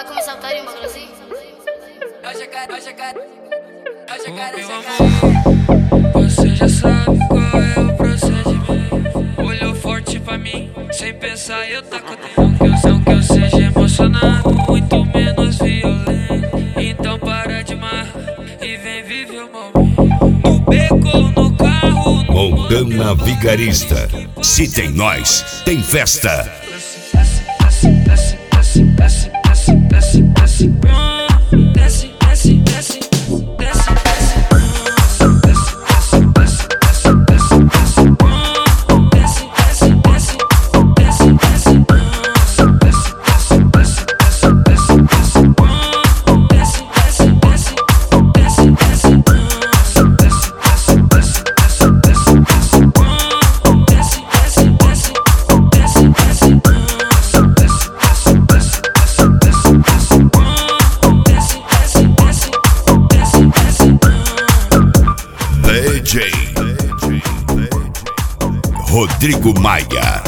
começar a tarimba, assim? Você já sabe qual é o procedimento. Olhou forte pra mim, sem pensar eu taco dentro. Não que eu seja emocionado, muito menos violento. Então para de marra e vem viver o momento. No beco ou no carro, no Montana Vigarista. Se tem nós, tem festa. DJ Rodrigo Maia.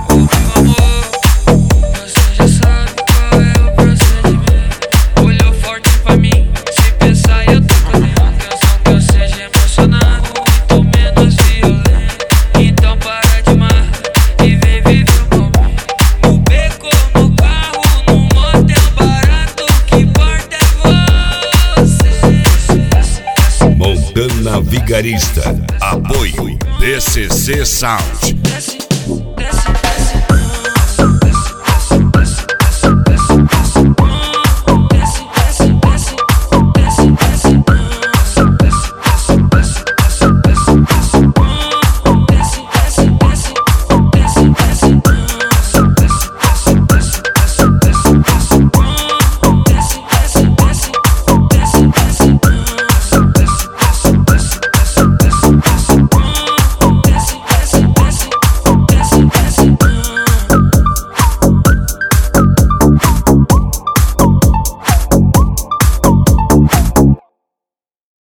Você já sabe qual é o procedimento. Olhou forte pra mim, sem pensar eu taco dentro. Que eu seja emocionado, muito menos violento. Então para de marra e vem viver o momento. No beco, no carro, no motel barato, o que importa é você. Montana Vigarista. Apoio DCC Sound.